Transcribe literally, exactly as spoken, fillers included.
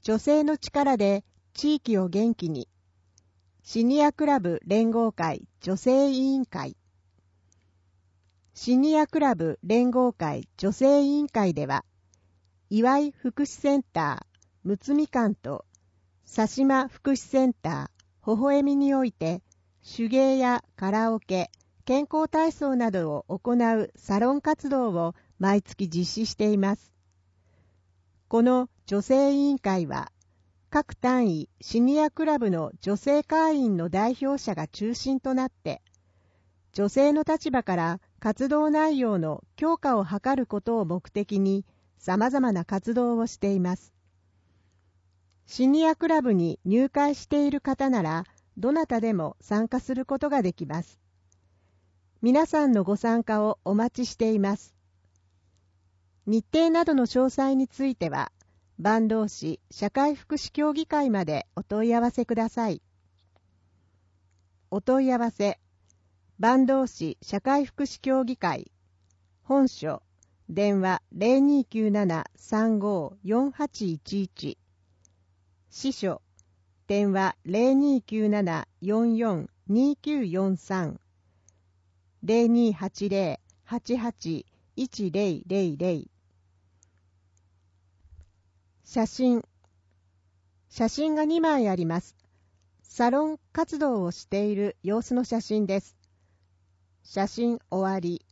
女性の力で地域を元気に。シニアクラブ連合会女性委員会。シニアクラブ連合会女性委員会では、岩井福祉センター、むつみ館と、佐島福祉センター、微笑みにおいて、手芸やカラオケ、健康体操などを行うサロン活動を毎月実施しています。この女性委員会は、各単位シニアクラブの女性会員の代表者が中心となって、女性の立場から活動内容の強化を図ることを目的に様々な活動をしています。シニアクラブに入会している方なら、どなたでも参加することができます。皆さんのご参加をお待ちしています。日程などの詳細については、坂東市社会福祉協議会までお問い合わせください。お問い合わせ、坂東市社会福祉協議会、本所、電話 ゼロにきゅうなな さんご よんはちいちいち、支所、電話 ゼロにきゅうなな よんよん にきゅうよんさん、ゼロにはちゼロ はちはち いちゼロゼロゼロ。写真。写真がにまいあります。サロン活動をしている様子の写真です。写真終わり。